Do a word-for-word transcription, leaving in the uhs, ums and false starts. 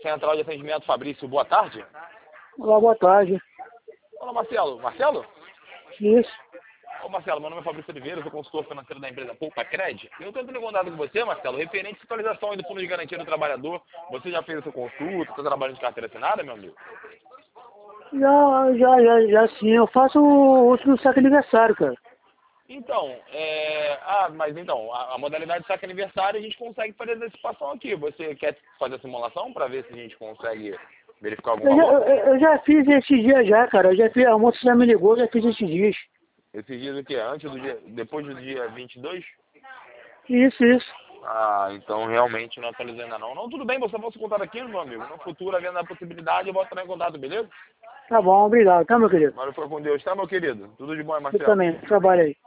Central de Atendimento Fabrício, boa tarde. Olá, boa tarde. Olá, Marcelo. Marcelo? Isso. Ô, Marcelo, meu nome é Fabrício Oliveira, eu sou consultor financeiro da empresa Poupa Cred. Eu estou entrando em contato com você, Marcelo, referente à atualização aí do Fundo de Garantia do Trabalhador. Você já fez a sua consulta, está trabalhando de carteira assinada, meu amigo? Já, já, já, já sim. Eu faço o último saque aniversário, cara. Então, é... ah, mas então, a, a modalidade de saque aniversário a gente consegue fazer antecipação aqui. Você quer fazer a simulação para ver se a gente consegue verificar algum Eu já, valor? eu, eu já fiz esses dias já, cara. Eu já fiz, a moça já me ligou, eu já fiz esses dias. Esses dias o quê? Antes do dia, depois do dia vinte e dois? Isso, isso. Ah, então realmente não atualizei ainda não. Não, tudo bem, você pode se contar aqui, meu amigo. No futuro, havendo a possibilidade, eu vou entrar em contato, beleza? Tá bom, obrigado, tá, meu querido? Mas foi com Deus, tá, meu querido? Tudo de bom, Você Marcelo? também, trabalha aí.